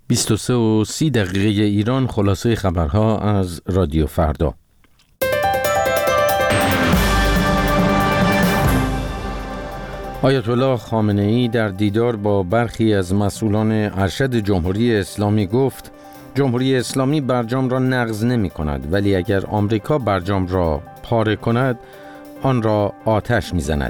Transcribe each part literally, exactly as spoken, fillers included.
بیست و سه و سی دقیقه ایران، خلاصه خبرها از رادیو فردا. آیت الله خامنه ای در دیدار با برخی از مسئولان ارشد جمهوری اسلامی گفت جمهوری اسلامی برجام را نقض نمی کند، ولی اگر آمریکا برجام را پاره کند آن را آتش می زند.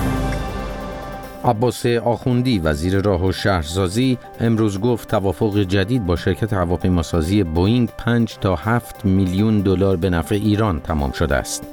عباس آخوندی وزیر راه و شهرسازی امروز گفت توافق جدید با شرکت هواپیماسازی بوئینگ پنج تا هفت میلیون دلار به نفع ایران تمام شده است.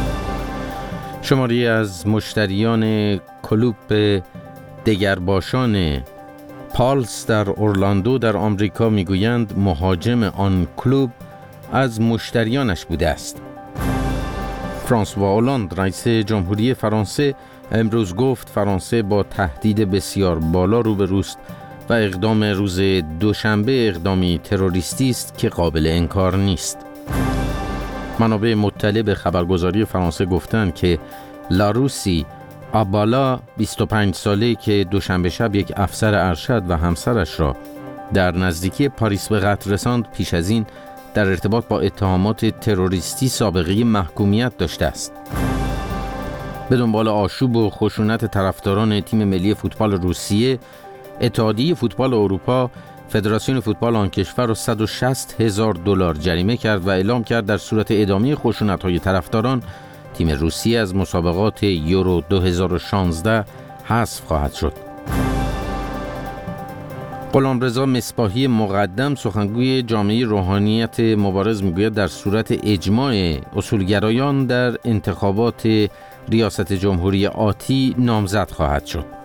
شماری از مشتریان کلوب دگرباشان پالس در اورلاندو در آمریکا میگویند مهاجم آن کلوب از مشتریانش بوده است. فرانسوا اولاند رئیس جمهوری فرانسه امروز گفت فرانسه با تهدید بسیار بالا روبروست و اقدام روز دوشنبه اقدامی تروریستی است که قابل انکار نیست. منابع مطلع به خبرگزاری فرانسه گفتند که لاروسی آبالا بیست و پنج ساله که دوشنبه شب یک افسر ارشد و همسرش را در نزدیکی پاریس به قتل رساند، پیش از این در ارتباط با اتهامات تروریستی سابقه محکومیت داشته است. به دنبال آشوب و خشونت طرفداران تیم ملی فوتبال روسیه، اتحادیه فوتبال اروپا فدراسیون فوتبال آن کشور را صد و شصت هزار دلار جریمه کرد و اعلام کرد در صورت ادامه خشونت‌های طرفداران تیم روسیه از مسابقات یورو دو هزار و شانزده حذف خواهد شد. غلامرضا مصباحی مقدم سخنگوی جامعه روحانیت مبارز میگوید در صورت اجماع اصولگرایان در انتخابات ریاست جمهوری آتی نامزد خواهد شد.